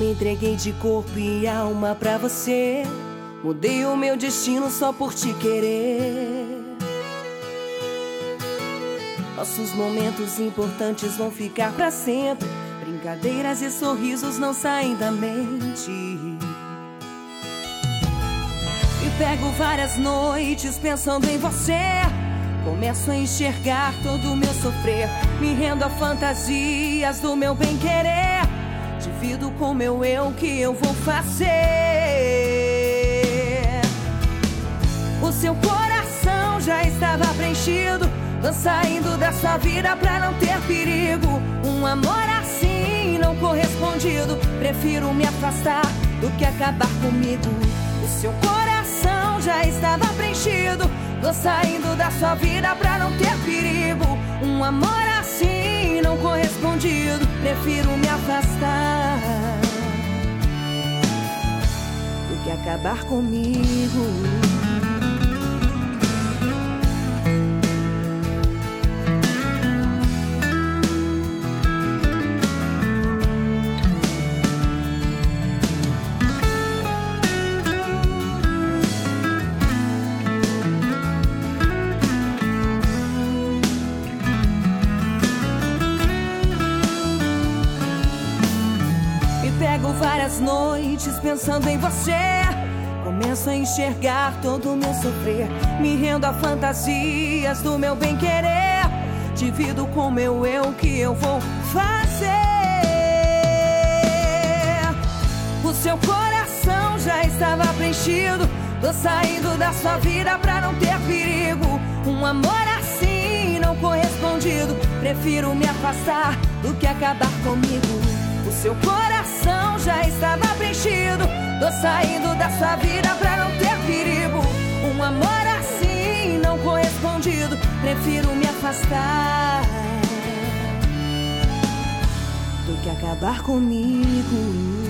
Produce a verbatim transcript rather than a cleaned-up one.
me entreguei de corpo e alma pra você. Mudei o meu destino só por te querer. Nossos momentos importantes vão ficar pra sempre. Brincadeiras e sorrisos não saem da mente. E pego várias noites pensando em você. Começo a enxergar todo o meu sofrer. Me rendo a fantasias do meu bem-querer. Divido com meu eu o que eu vou fazer. O seu coração já estava preenchido. Tô saindo da sua vida pra não ter perigo. Um amor assim não correspondido. Prefiro me afastar do que acabar comigo. O seu coração já estava preenchido. Tô saindo da sua vida pra não ter perigo. Um amor assim não correspondido. Prefiro me afastar do que acabar comigo. Pego várias noites pensando em você. Começo a enxergar todo o meu sofrer. Me rendo a fantasias do meu bem-querer. Divido com meu eu o que eu vou fazer. O seu coração já estava preenchido. Tô saindo da sua vida pra não ter perigo. Um amor assim não correspondido. Prefiro me afastar do que acabar comigo. O seu coração já estava preenchido. Tô saindo da sua vida pra não ter perigo. Um amor assim não correspondido. Prefiro me afastar do que acabar comigo.